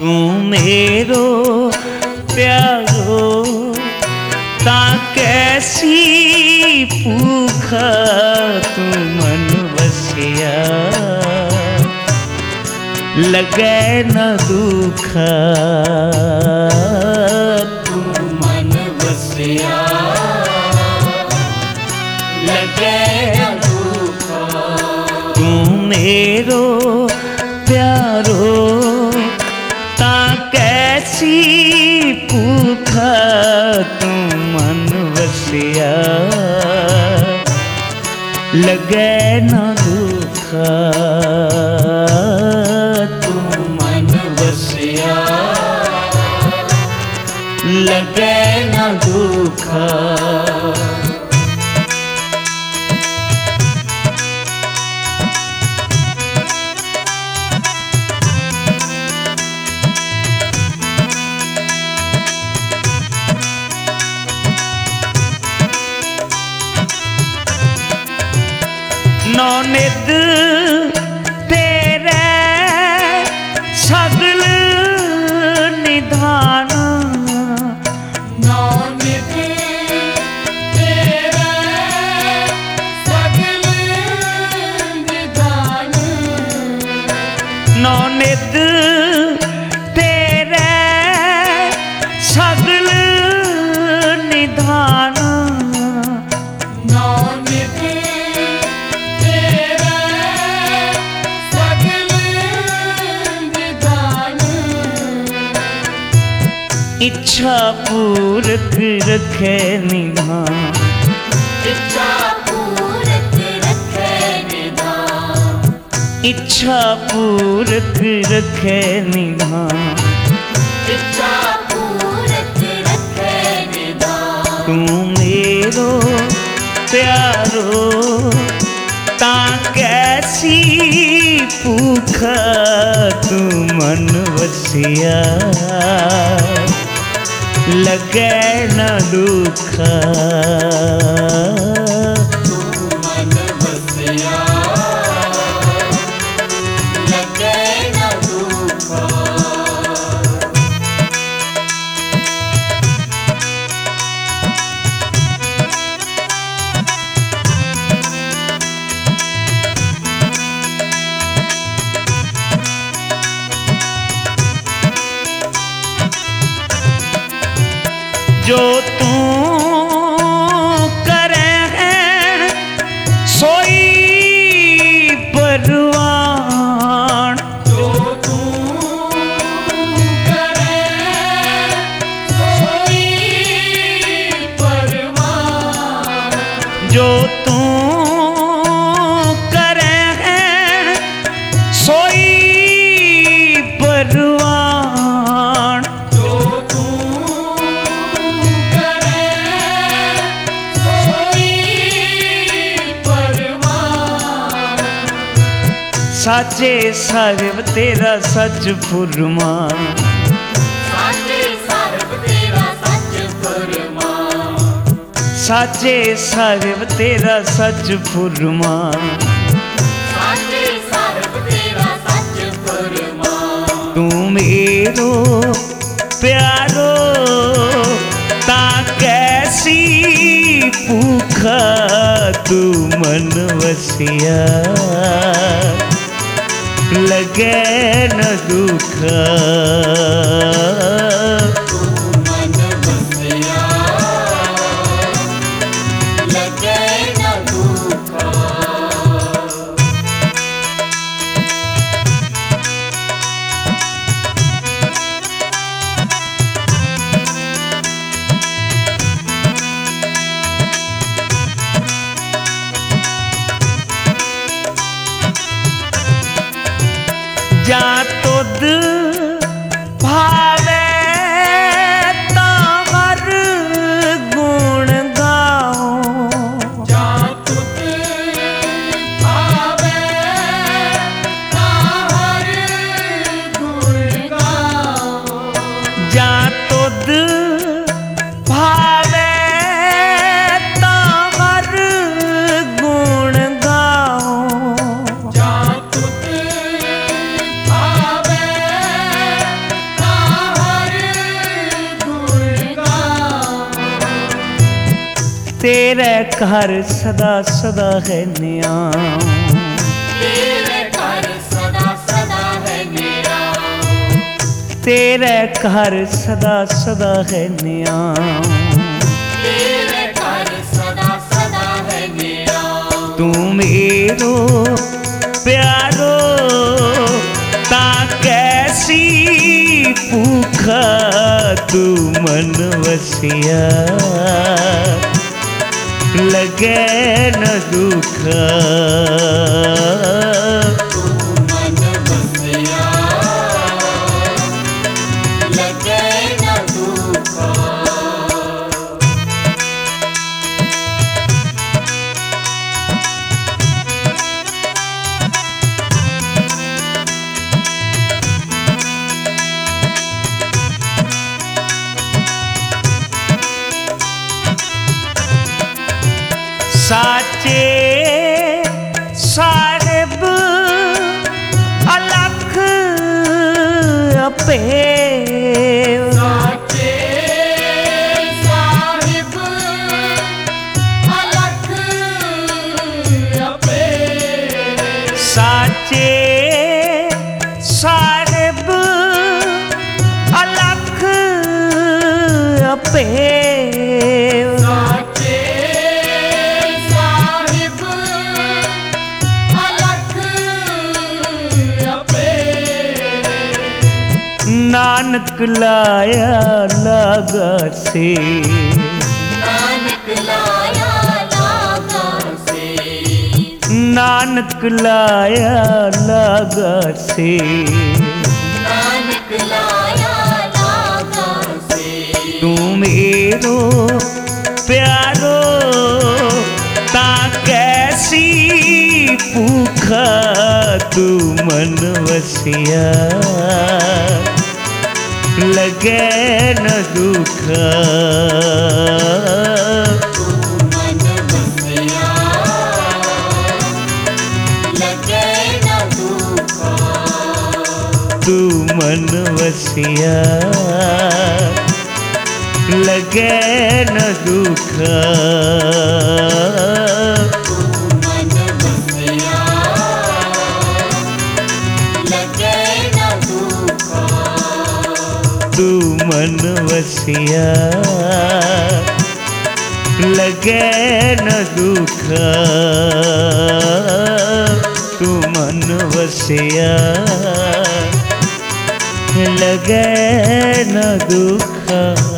तू मेरो प्यारो ता कैसी भूखा तू मन बसिया लगे न दुखा तू मन बसिया लगे न दुखा तू मेरो प्यारो ता कैसी भूखा तू मन बसिया लगे न दुखा तू मन बसिया लगे न दुखा। नौनिध तेरे सगल निधान नौनिध तेरे सगल निधान नौनिध तेरे सगल निधान इच्छा पूरक रखे निधान इच्छा पूरक रखे निधान इच्छा पूरक रखे निधान इच्छा पूरक रखे निधान तू मेरो प्यारो ता कैसी भूखा तू मन बसिया लगे न दुखा तू मन बसिया लगे न दुखा। जो तू करे है सोई परवान जो तू करे सोई परवान जो तू करे है सोई परवान साचे सर्व तेरा सच फुरमान साचे सर्व तेरा सच फुरमान साचे सर्व तेरा सच फुरमान साचे सर्व तेरा सच फुरमान तू मेरो प्यारो ता कैसी भूखा तू मन बसिया लगे न दुखा तू मन बसिया लगे न दुखा। जा तुद भावे ता हर गुण गाओ जा तुद भावे ता हर गुण गाओ जा तुद भावे ता हर गुण गाओ जा तुद भावे तेरे घर सदा सदा है न्याम, तेरे घर सदा सदा है न्याम, तेरे घर सदा सदा है न्याम, तेरे घर सदा सदा है न्याम। तू मेरो प्यारो ता कैसी भूखा तू मन वसिया लगे न दुखा। तू मन बसिया लगे न दुखा। साचे साहिब अलख अपे, साचे साहिब अलख अपे, साचे साहिब अलख अपे, साचे साहिब अलख अपे। नानक लाया लागा से, नानक लाया लागा से, नानक लाया लागा से, नानक लाया लागा से। तू मेरो प्यारो ता कैसी भूखा तू मन वसिया लगे न दुखा। तू मन बसिया लगे न दुखा। तू मन वसिया लगे न दुखा। तू मन बसिया लगे न दुखा। तू मन वसिया लगे न दुखा। तू मन वसिया लगे न दुखा।